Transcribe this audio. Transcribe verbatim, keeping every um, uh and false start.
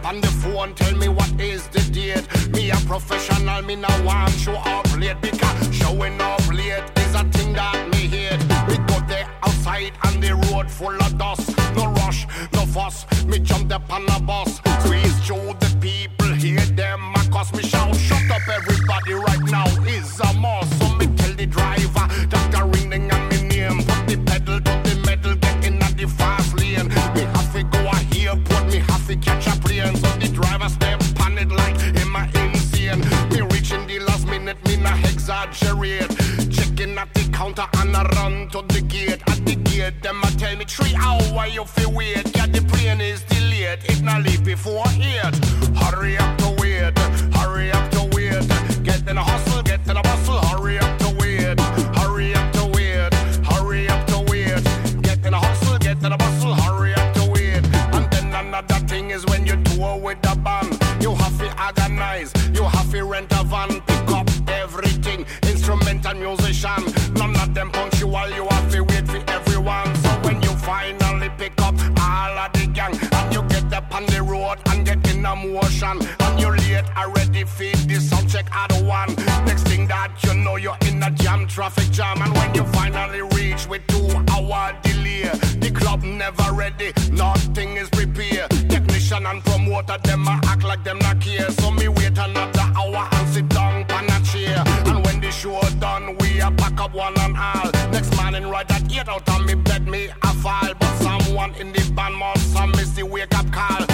on the phone, tell me what is the date. Me a professional, me no want show up late, because showing up late is a thing that me hate. We go there outside on the road full of dust. No rush, no fuss, me jump up on a bus. Squeeze through the people, hear them, a cause me shout. Shut up everybody right now, is a must. So me tell the driver, that the ringing on me name. Put the pedal to the metal, get in at the fast lane. Me have to go a airport, me have to catch a plane. So the driver step on it like him a insane. Me reaching the last minute, me not exaggerate. Checking at the counter and I run to the gate. At the gate, them a tell me three hours you feel wait. Yeah, the plane is delayed, it not leave before eight. Hurry up to wait, hurry up to wait. Get in a hustle, get in a bustle, hurry up to wait. Hurry up to wait, hurry up to wait. Get in a hustle, get in a bustle, hurry up to wait. And then another thing is when you tour with the band, you have to organize, you have to rent a van, pick up everything, instrumental musician. None of them punctual, you have to wait for everyone. So when you finally pick up all of the gang, and you get up on the road and get in a motion, and you're late already, feed the sound check out of one. Next thing that you know, you're in a jam, traffic jam. And when you finally reach with two hour delay, the club never ready, nothing is prepared. Technician and promoter, them a act like them not care. So me wait another hour and sit down on a chair. And when the show done, we a pack up one and all. Next morning right at eight out on me bed, me a fall. But someone in the band must have missed the wake up call.